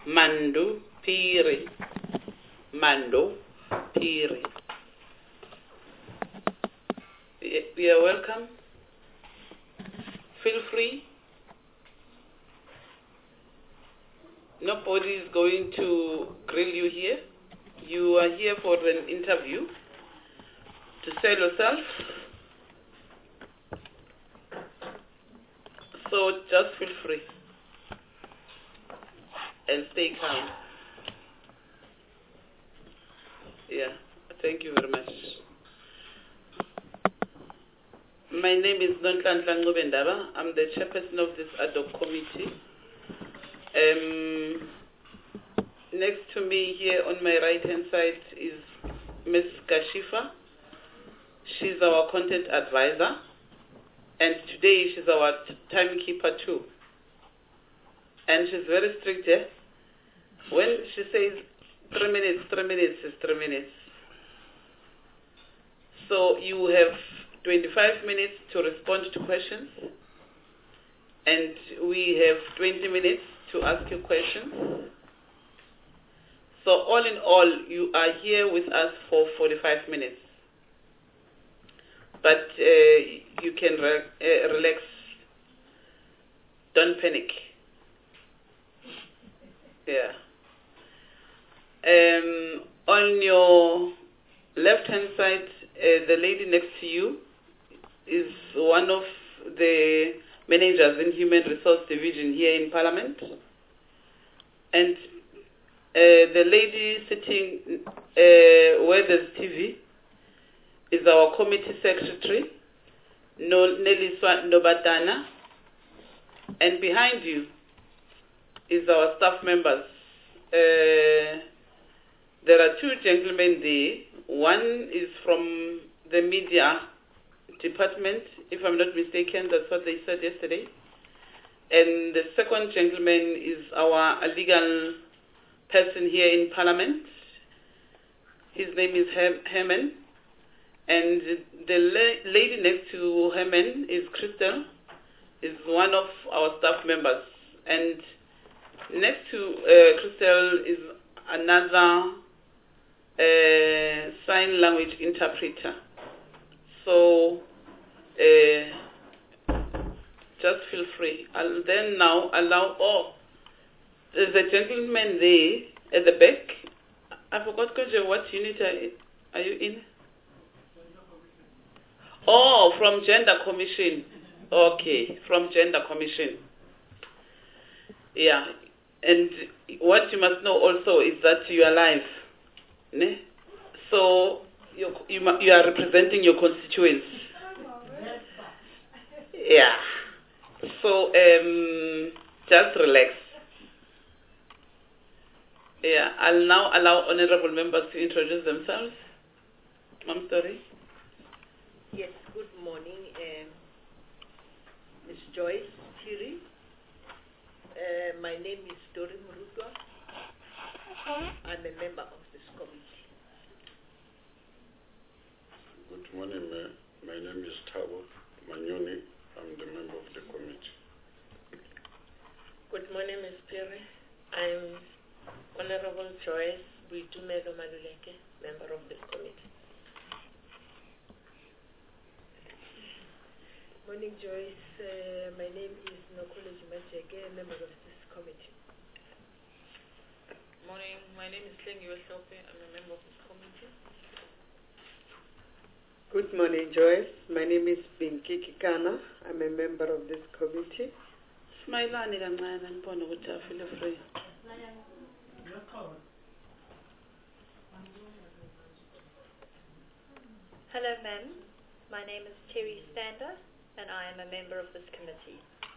Mando Piri. Mando Piri. You are welcome. Feel free. Nobody is going to grill you here. You are here for an interview to sell yourself. So just feel free and stay calm. Yeah, thank you very much. My name is Nonhlanhla Ncubendaba. I'm the chairperson of this ad hoc committee. Next to me here on my right-hand side is Ms. Kashifa. She's our content advisor. And today she's our timekeeper too. And she's very strict. When she says 3 minutes, 3 minutes is 3 minutes. So you have 25 minutes to respond to questions. And we have 20 minutes to ask you questions. So all in all, you are here with us for 45 minutes. But you can relax. Don't panic. Yeah. On your left-hand side, the lady next to you is one of the managers in Human Resource Division here in Parliament. And the lady sitting where there's TV is our committee secretary, Neliswa Nobatana. And behind you is our staff members. There are two gentlemen there. One is from the media department, if I'm not mistaken, that's what they said yesterday. And the second gentleman is our legal person here in Parliament. His name is Herman. And the lady next to Herman is Crystal, is one of our staff members. And next to Crystal is another sign language interpreter. So just feel free. I'll then now allow, there's a gentleman there at the back. I forgot, Kojo, what unit are you in? Oh, from Gender Commission. Okay, from Gender Commission. Yeah, and what you must know also is that you are live. Ne? So you are representing your constituents. Yeah. So just relax. Yeah, I'll now allow honorable members to introduce themselves. I'm sorry. Yes, good morning, Ms. Joyce Thiri. My name is Dori Murutwa. I'm a member of this committee. Good morning, my name is Thabo Manyoni. I'm the member of the committee. Good morning, Ms. Piri. I'm Honorable Joyce Buitumelo Maluleke, member of this committee. Morning, Joyce. My name is Nokule Jumajege, member of this committee. Morning. My name is Lengiwe Hlophe. I'm a member of this committee. Good morning, Joyce. My name is Pinky Kikana. I'm a member of this committee. Smailani kancane ngibone ukuthi feel free. Hello, ma'am. My name is Terry Stander, and I am a member of this committee.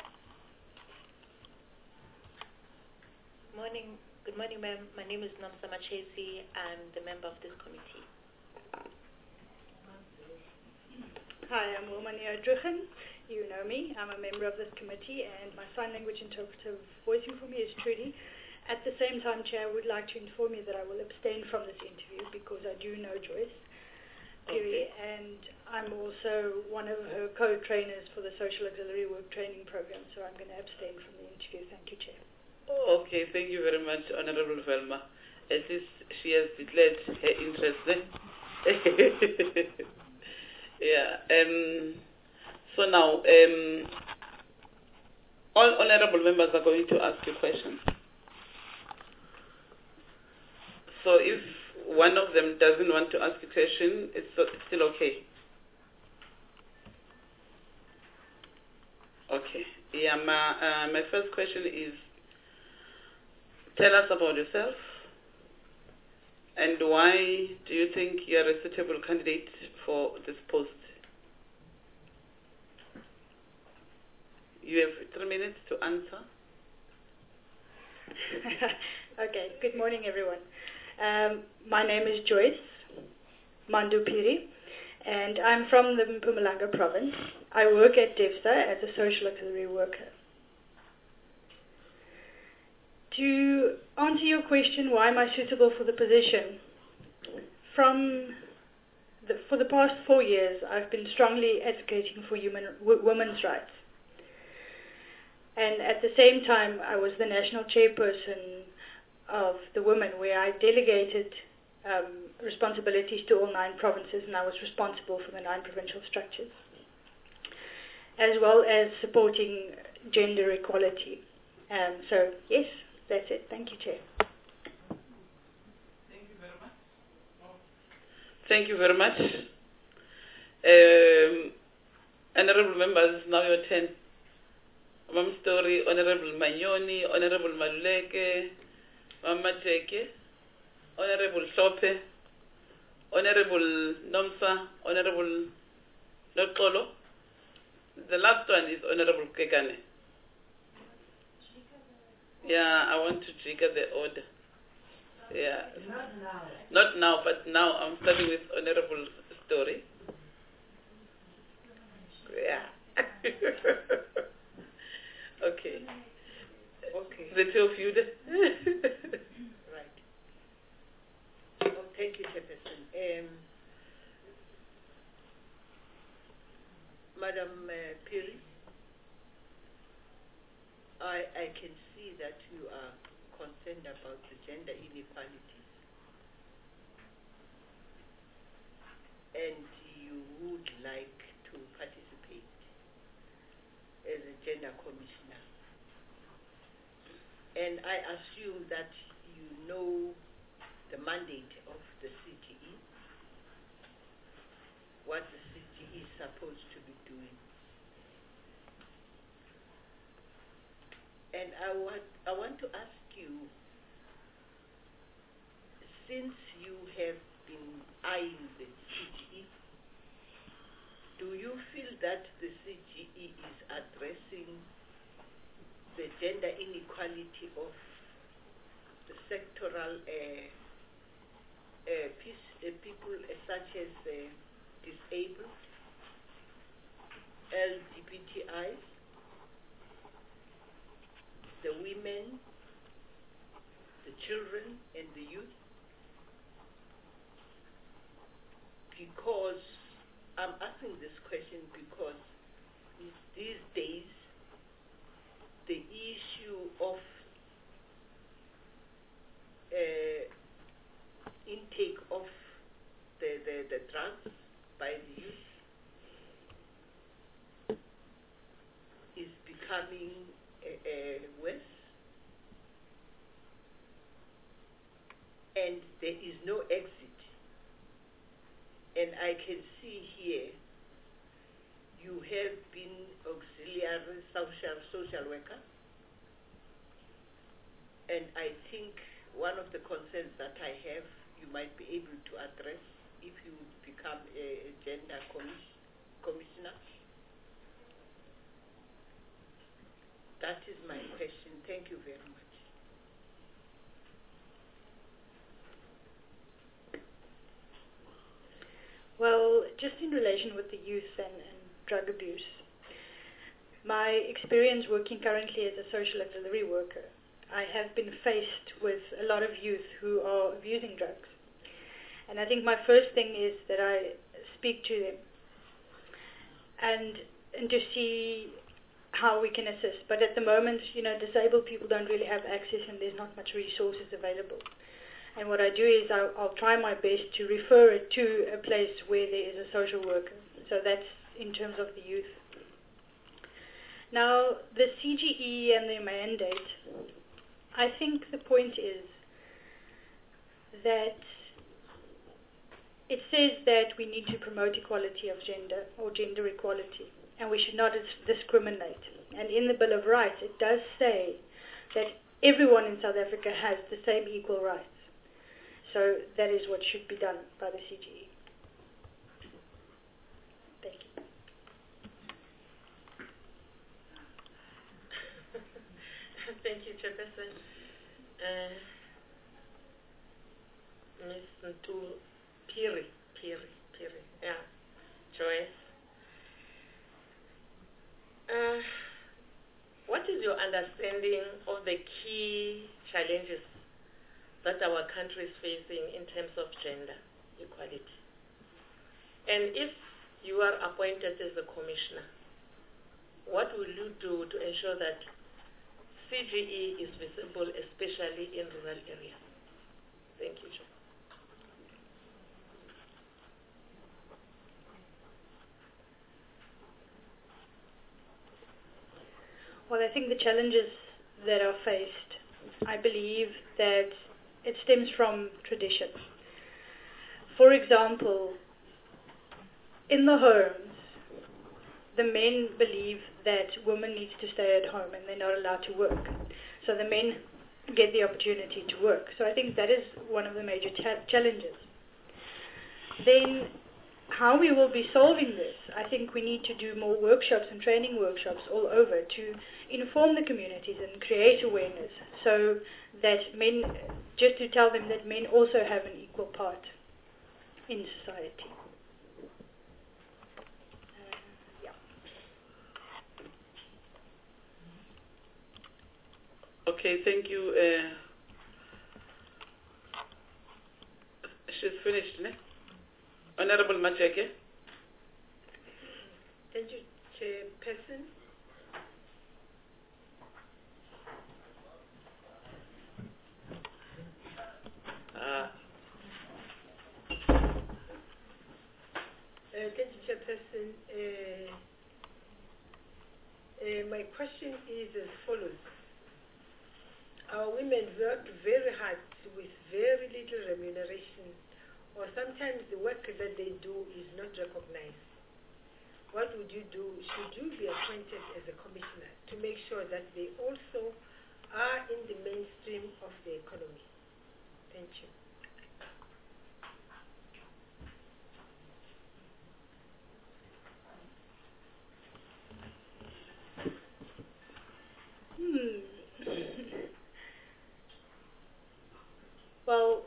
Good morning, ma'am. My name is Nomsa Machesi. I'm the member of this committee. Hi, I'm Wilmania Druchen. You know me. I'm a member of this committee, and my sign language interpreter voicing for me is Trudy. At the same time, Chair, I would like to inform you that I will abstain from this interview because I do know Joyce Piri, and I'm also one of her co-trainers for the Social Auxiliary Work Training Program, so I'm going to abstain from the interview. Thank you, Chair. Okay, thank you very much, Honorable Velma. At least she has declared her interest. Yeah. So now, all honorable members are going to ask you questions. So if one of them doesn't want to ask a question, it's still okay. Okay. Yeah. My first question is, tell us about yourself. And why do you think you are a suitable candidate for this post? You have 3 minutes to answer. Okay, good morning everyone. My name is Joyce Mandupiri, and I'm from the Mpumalanga province. I work at DEFSA as a social auxiliary worker. To answer your question, why am I suitable for the position? For the past 4 years, I've been strongly advocating for women's rights. And at the same time, I was the national chairperson of the Women, where I delegated responsibilities to all 9 provinces, and I was responsible for the 9 provincial structures, as well as supporting gender equality. So, yes, that's it. Thank you, Chair. Thank you very much. Thank you very much. Honorable members, now your turn. Mam Story, Honorable Manyoni, Honorable Maluleke, Mama Cheke, Honorable Shope, Honorable Nomsa, Honorable Lokolo. The last one is Honorable Kekane. Yeah, I want to trigger the order. Yeah. Not now, but now I'm starting with Honorable Story. Yeah. Okay. Okay. The two of you. Right. Oh, thank you, Chairperson. Madam Piri, I can see that you are concerned about the gender inequalities, and you would like to participate as a gender commissioner. And I assume that you know the mandate of the CGE, what the CGE is supposed to be doing. And I want to ask you, since you have been eyeing the CGE, do you feel that the CGE is addressing the gender inequality of the sectoral people such as disabled, LGBTIs, the women, the children, and the youth? Because I'm asking this question because these days the issue of intake of the drugs by the youth is becoming worse, and there is no exit. And I can see here you have been auxiliary social worker, and I think one of the concerns that I have, you might be able to address if you would become a gender commissioner. That is my question. Thank you very much. Well, just in relation with the youth and drug abuse, my experience working currently as a social auxiliary worker, I have been faced with a lot of youth who are abusing drugs. And I think my first thing is that I speak to them and to see how we can assist. But at the moment, disabled people don't really have access and there's not much resources available. And what I do is I'll try my best to refer it to a place where there is a social worker. So that's in terms of the youth. Now, the CGE and the mandate, I think the point is that it says that we need to promote equality of gender or gender equality, and we should not discriminate. And in the Bill of Rights, it does say that everyone in South Africa has the same equal rights. So that is what should be done by the CGE. Thank you. Thank you, Chairperson. Ms. Ntu Piri. Yeah, Joyce. What is your understanding of the key challenges that our country is facing in terms of gender equality? And if you are appointed as a commissioner, what will you do to ensure that CGE is visible, especially in rural areas? Thank you, Chair. Well, I think the challenges that are faced, I believe that it stems from tradition. For example, in the homes, the men believe that women need to stay at home and they're not allowed to work. So the men get the opportunity to work. So I think that is one of the major challenges. Then how we will be solving this, I think we need to do more workshops and training workshops all over to inform the communities and create awareness so that men, just to tell them that men also have an equal part in society. Yeah. Okay, thank you. She's finished, ne? Honorable Macheke. Thank you, Chairperson. Thank you, Chairperson. My question is as follows. Our women work very hard with very little remuneration, or sometimes the work that they do is not recognized. What would you do? Should you be appointed as a commissioner to make sure that they also are in the mainstream of the economy? Thank you. Well,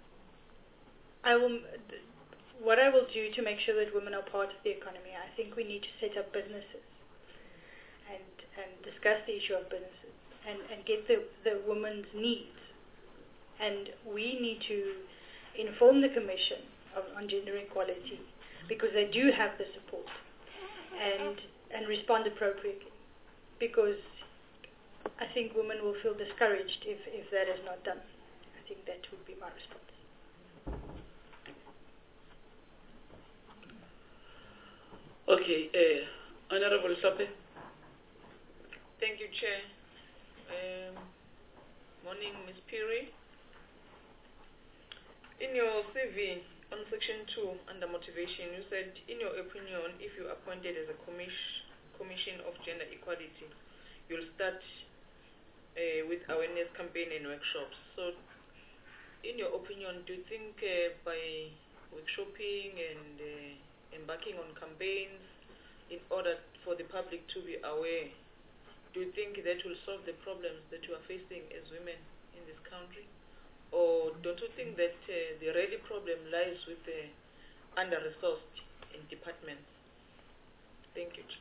what I will do to make sure that women are part of the economy, I think we need to set up businesses and discuss the issue of businesses and get the women's needs. And we need to inform the Commission on Gender Equality because they do have the support and respond appropriately, because I think women will feel discouraged if that is not done. I think that would be my response. Okay, Honorable Sope. Thank you, Chair. Morning, Ms. Piri. In your CV, on Section 2, under motivation, you said, in your opinion, if you're appointed as a Commission of Gender Equality, you'll start with awareness campaign and workshops. So, in your opinion, do you think by workshopping and embarking on campaigns in order for the public to be aware, do you think that will solve the problems that you are facing as women in this country? Or don't you think that the real problem lies with the under-resourced in departments? Thank you.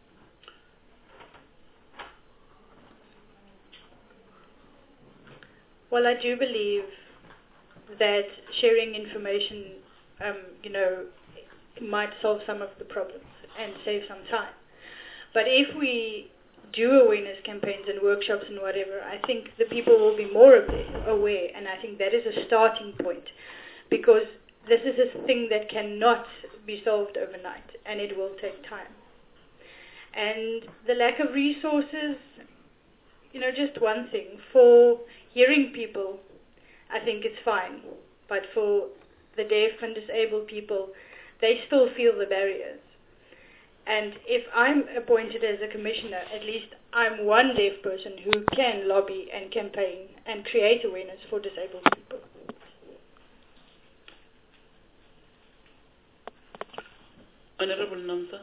Well, I do believe that sharing information, might solve some of the problems and save some time. But if we do awareness campaigns and workshops and whatever, I think the people will be more aware, and I think that is a starting point, because this is a thing that cannot be solved overnight, and it will take time. And the lack of resources, just one thing. For hearing people, I think it's fine, but for the deaf and disabled people, they still feel the barriers. And if I'm appointed as a commissioner, at least I'm one deaf person who can lobby and campaign and create awareness for disabled people. Honorable Nomsa.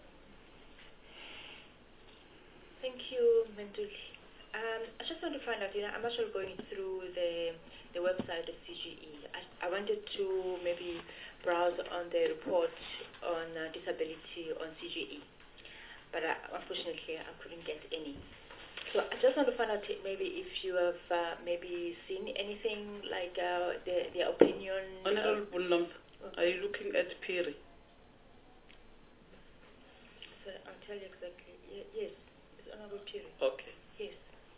Thank you, Menduli. I just want to find out, I'm actually going through the website of CGE. I wanted to maybe browse on the report on disability on CGE, but unfortunately I couldn't get any. So I just want to find out maybe if you have maybe seen anything like the opinion. Honorable Nomsa, are you looking at Piri? So I'll tell you exactly. Yes, it's Honorable Piri. Okay. Yes.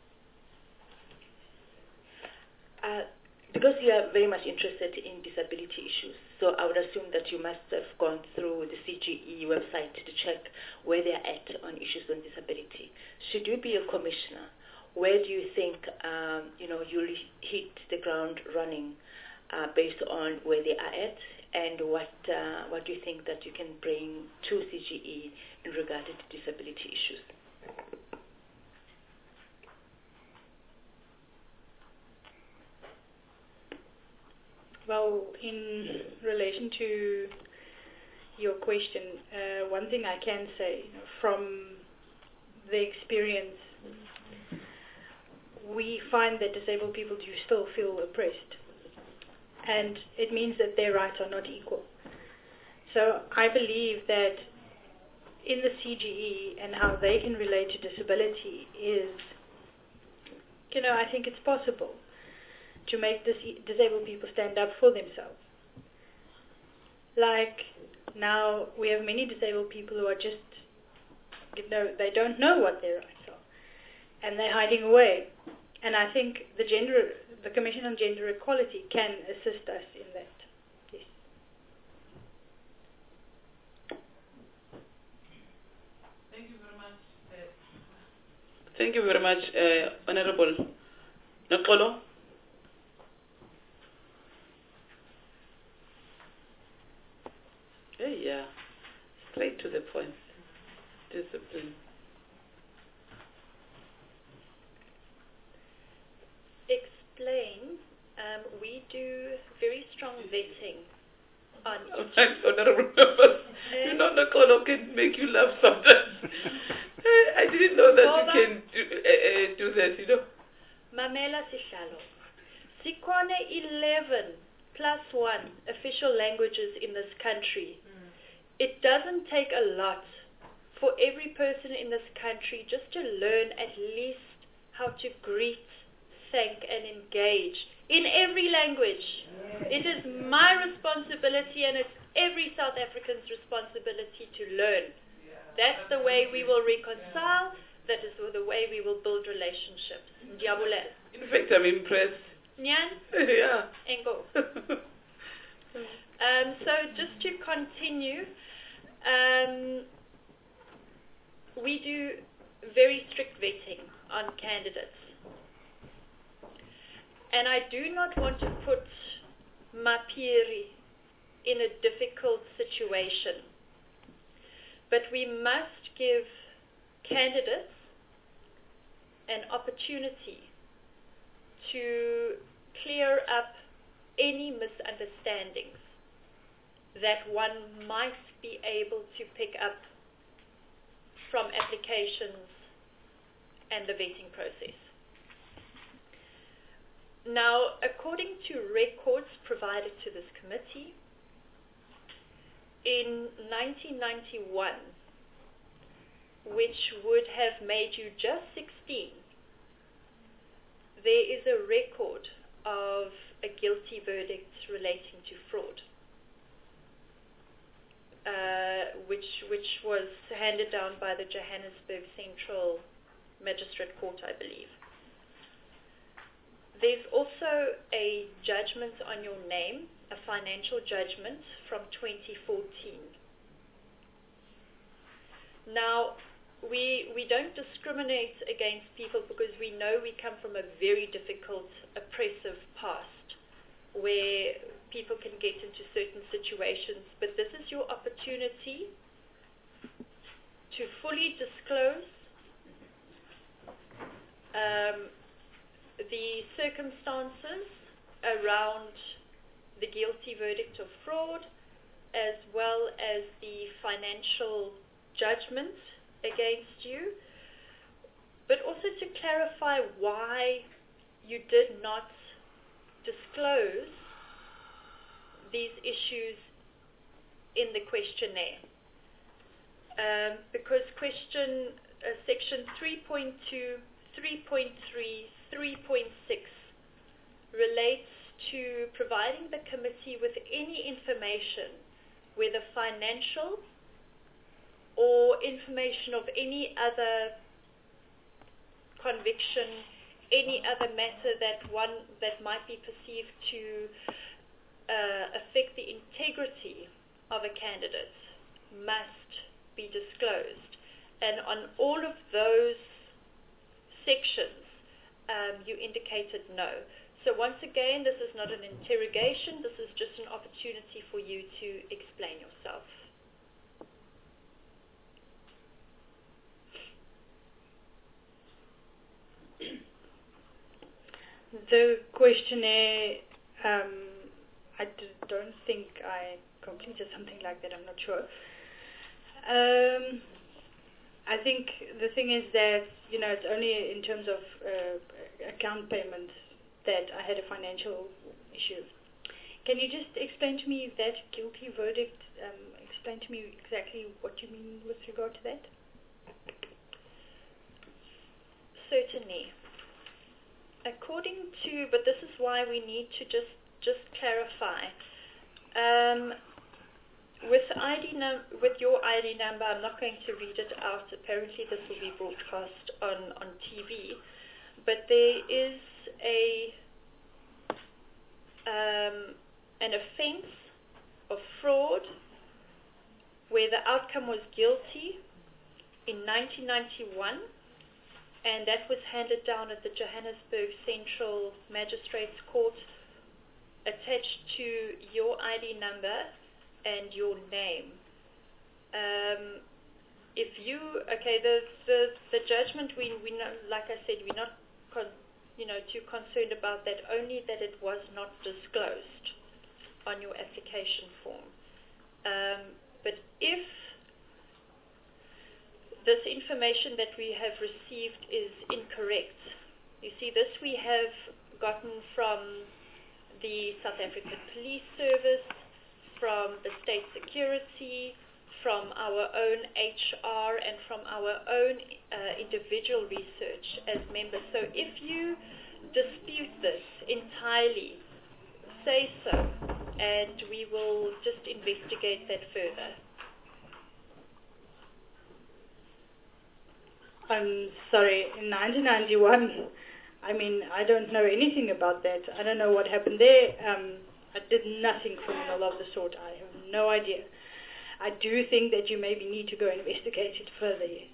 Because you are very much interested in disability issues, so I would assume that you must have gone through the CGE website to check where they are at on issues on disability. Should you be a commissioner, where do you think you'll hit the ground running based on where they are at, and what do you think that you can bring to CGE in regard to disability issues? Well, in relation to your question, one thing I can say from the experience, we find that disabled people do still feel oppressed, and it means that their rights are not equal. So I believe that in the CGE and how they can relate to disability is, I think it's possible to make disabled people stand up for themselves. Like now we have many disabled people who are just, they don't know what their rights are, and they're hiding away. And I think the Commission on Gender Equality can assist us in that. Yes. Thank you very much, Honorable Nakolo. Yeah, straight to the point. Discipline. Explain. We do very strong vetting on. Honorable members, Nakolo can make you laugh sometimes. I didn't know that you can do that, Mamela Sihlalo. Sikone 11 plus 1 official languages in this country. It doesn't take a lot for every person in this country just to learn at least how to greet, thank, and engage in every language. It is my responsibility, and it's every South African's responsibility to learn. That's the way we will reconcile. That is the way we will build relationships. Ndiyabulela. In fact, I'm impressed. Nyan? Yeah. Engo. So just to continue, we do very strict vetting on candidates. And I do not want to put Mapiri in a difficult situation. But we must give candidates an opportunity to clear up any misunderstandings that one might be able to pick up from applications and the vetting process. Now, according to records provided to this committee, in 1991, which would have made you just 16, there is a record of a guilty verdict relating to fraud, which was handed down by the Johannesburg Central Magistrate Court, I believe. There's also a judgment on your name, a financial judgment from 2014. Now, we don't discriminate against people because we know we come from a very difficult, oppressive past where people can get into certain situations, but this is your opportunity to fully disclose the circumstances around the guilty verdict of fraud, as well as the financial judgment against you, but also to clarify why you did not disclose these issues in the questionnaire. Because section 3.2, 3.3, 3.6 relates to providing the committee with any information, whether financial or information of any other conviction, any other matter that might be perceived to affect the integrity of a candidate must be disclosed. And on all of those sections, you indicated no. So once again, this is not an interrogation, this is just an opportunity for you to explain yourself. The questionnaire, I don't think I completed something like that, I'm not sure. I think the thing is that, it's only in terms of account payments that I had a financial issue. Can you just explain to me that guilty verdict, explain to me exactly what you mean with regard to that? Certainly. According to, but this is why we need to just clarify. With your ID number, I'm not going to read it out. Apparently, this will be broadcast on TV. But there is an offence of fraud where the outcome was guilty in 1991. And that was handed down at the Johannesburg Central Magistrates Court, attached to your ID number and your name. The judgment, we know, like I said, we're not too concerned about that, only that it was not disclosed on your application form. But if this information that we have received is incorrect. You see, this we have gotten from the South African Police Service, from the State Security, from our own HR, and from our own individual research as members. So if you dispute this entirely, say so, and we will just investigate that further. I'm sorry, in 1991, I don't know anything about that. I don't know what happened there. I did nothing criminal of the sort. I have no idea. I do think that you maybe need to go investigate it further, yes.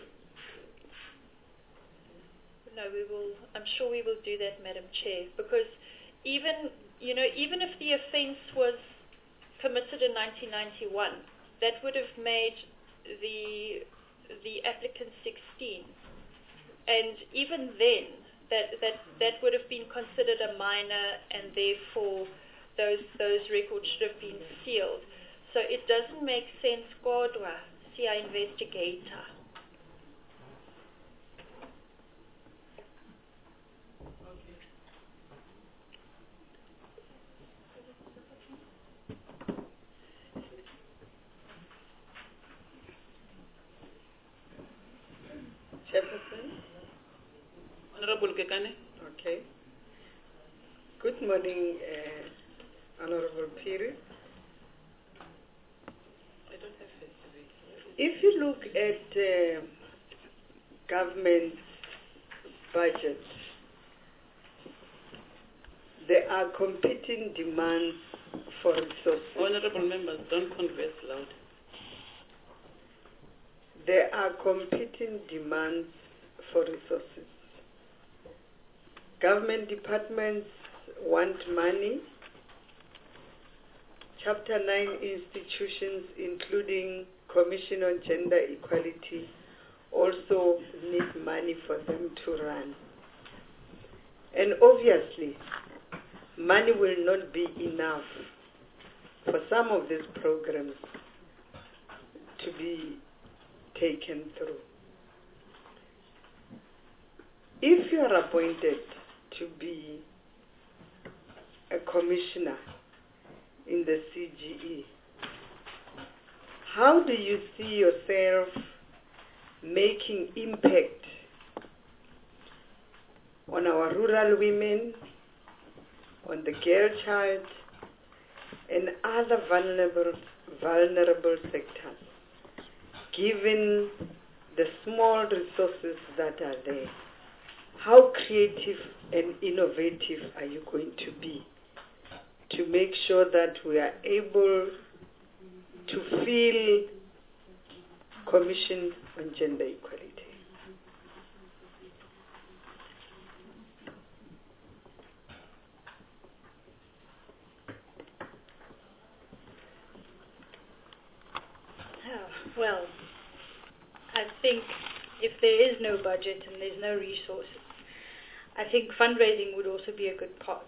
No, I'm sure we will do that, Madam Chair, because even if the offence was committed in 1991, that would have made the applicant 16, and even then that would have been considered a minor, and therefore those records should have been sealed. So it doesn't make sense. Kodwa siya investigator. Chairperson. Honorable Kekane. Okay. Good morning, Honorable Piri. I don't have face. If you look at government's budget, there are competing demands for resources. Honorable members, don't converse loud. There are competing demands for resources. Government departments want money. Chapter 9 institutions, including Commission on Gender Equality, also need money for them to run. And obviously, money will not be enough for some of these programs to be taken through. If you are appointed to be a commissioner in the CGE, how do you see yourself making impact on our rural women, on the girl child, and other vulnerable sectors, given the small resources that are there? How creative and innovative are you going to be to make sure that we are able to fill Commission on Gender Equality? Well, I think if there is no budget and there's no resources, I think fundraising would also be a good part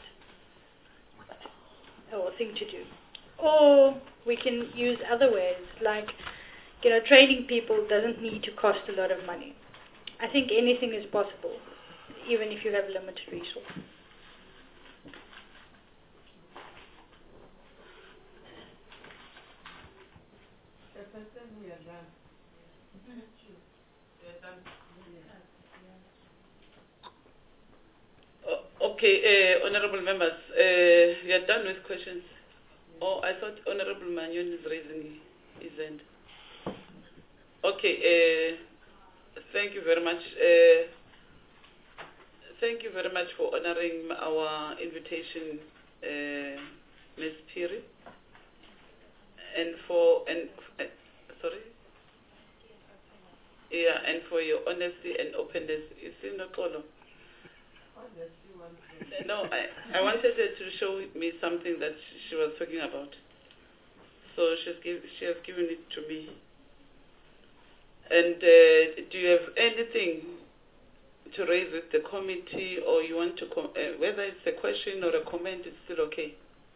or thing to do. Or we can use other ways, like, training people doesn't need to cost a lot of money. I think anything is possible, even if you have limited resources. Okay, honorable members, we are done with questions. Oh, I thought Honorable Manyon is raising his hand. Okay, thank you very much. Thank you very much for honoring our invitation, Ms. Phiri, and for your honesty and openness. You see, Nokolo. No, I wanted her to show me something that she was talking about. So she has given it to me. And do you have anything to raise with the committee, or you want to, whether it's a question or a comment, it's still okay?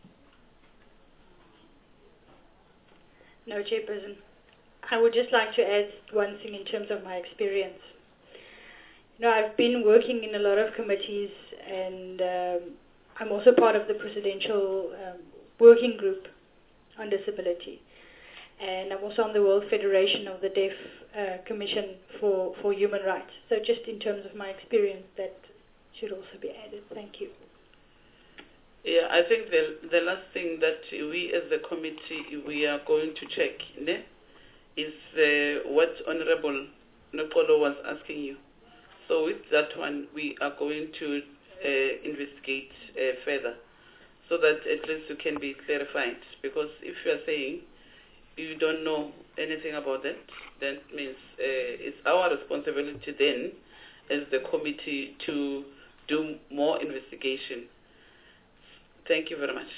No, Chairperson. I would just like to add one thing in terms of my experience. I've been working in a lot of committees, and I'm also part of the Presidential Working Group on Disability. And I'm also on the World Federation of the Deaf Commission for Human Rights. So just in terms of my experience, that should also be added. Thank you. Yeah, I think the last thing that we as the committee, we are going to check is what Honorable Nokolo was asking you. So with that one, we are going to investigate further, so that at least you can be clarified. Because if you are saying you don't know anything about that, then means it's our responsibility then, as the committee, to do more investigation. Thank you very much.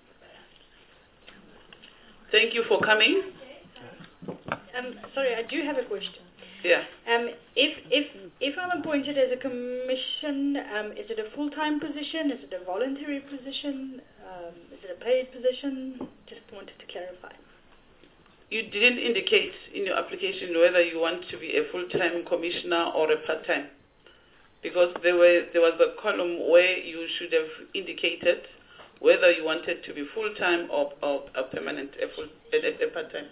Thank you for coming. Sorry, I do have a question. Yeah. If I'm appointed as a commission, is it a full-time position? Is it a voluntary position? Is it a paid position? Just wanted to clarify. You didn't indicate in your application whether you want to be a full-time commissioner or a part-time, because there was a column where you should have indicated whether you wanted to be full-time or a permanent, a part-time.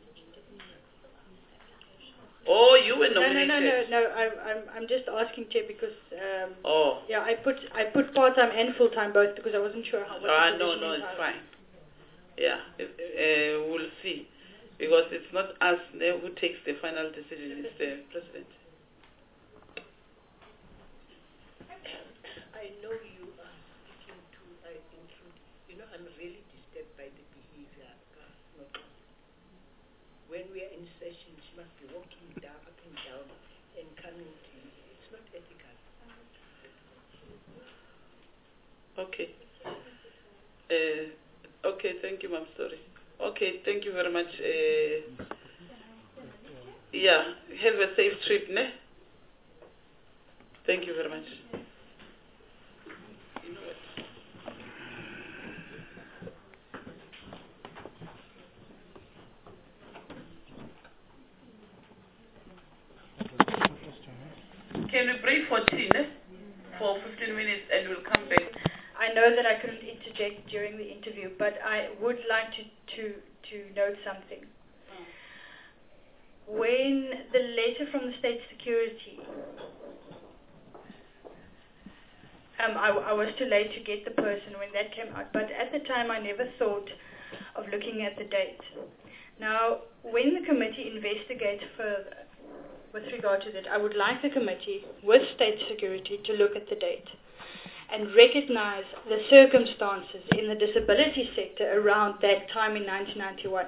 Oh, you were nominated. No. I'm just asking, Chair, because yeah, I put part-time and full-time both, because I wasn't sure how. No, it's fine. Yeah, we'll see, because it's not us who takes the final decision; it's the president. You know, I'm really disturbed by the behavior. When we are in session, she must be walking down, up and down, and coming to you. It's not ethical. Okay. Okay, thank you, Ma'am. Sorry. Okay, thank you very much. Yeah, have a safe trip, ne? Thank you very much. You know what? Can we break for tea, ne? For 15 minutes and we'll come back. I know that I couldn't interject during the interview, but I would like to note something. When the letter from the State Security, I was too late to get the person when that came out, but at the time I never thought of looking at the date. Now, when the committee investigates further with regard to that, I would like the committee with State Security to look at the date and recognize the circumstances in the disability sector around that time in 1991.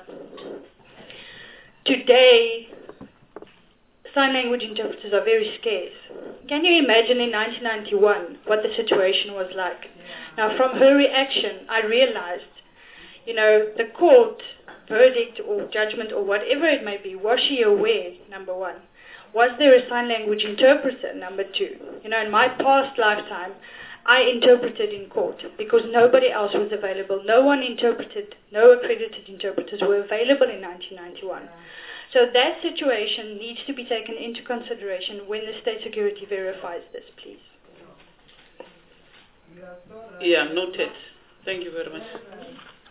Today, sign language interpreters are very scarce. Can you imagine in 1991 what the situation was like? Now, from her reaction, I realized, the court verdict or judgment or whatever it may be, was she aware, number one? Was there a sign language interpreter, number two? In my past lifetime, I interpreted in court because nobody else was available. No one interpreted, no accredited interpreters were available in 1991. So that situation needs to be taken into consideration when the State Security verifies this, please. Yeah, noted. Thank you very much.